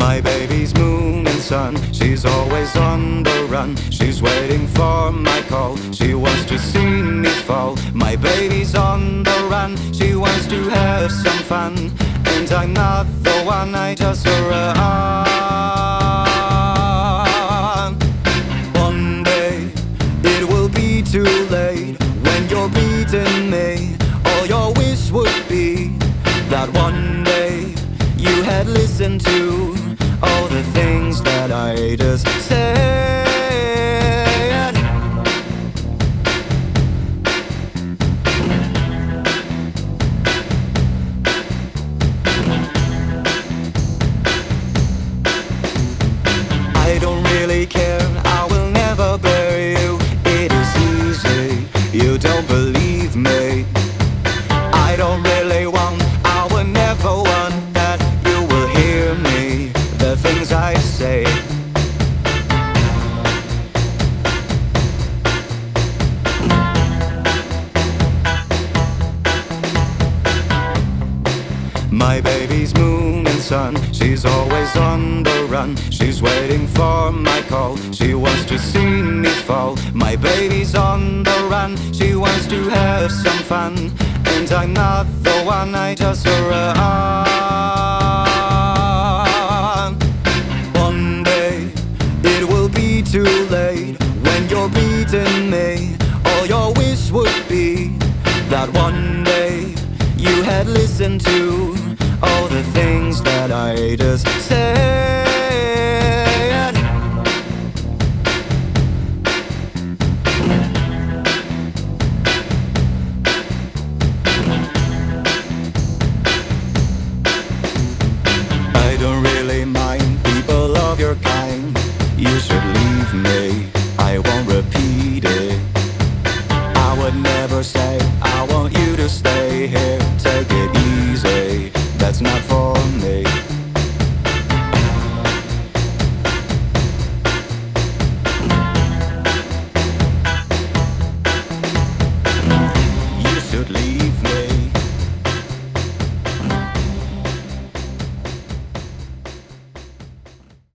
My baby's moon and sun, she's always on the run. She's waiting for my call, she wants to see me fall. My baby's on the run, she wants to have some fun. And I'm not the one, I just saw her on. One day, it will be too late. When you're beating me, all your wish would be that one day you had listened to all the things that I just said. I don't really care, I will never bury you. It is easy, you don't believe me. I don't really want, I will never want that you will hear me, the things I say. My baby's moon and sun, she's always on the run. She's waiting for my call, she wants to see me fall. My baby's on the run, she wants to have some fun. And I'm not the one, I just saw her on. One day, it will be too late. When you're beating me, all your wish would be that one day you had listened to all the things that I just said.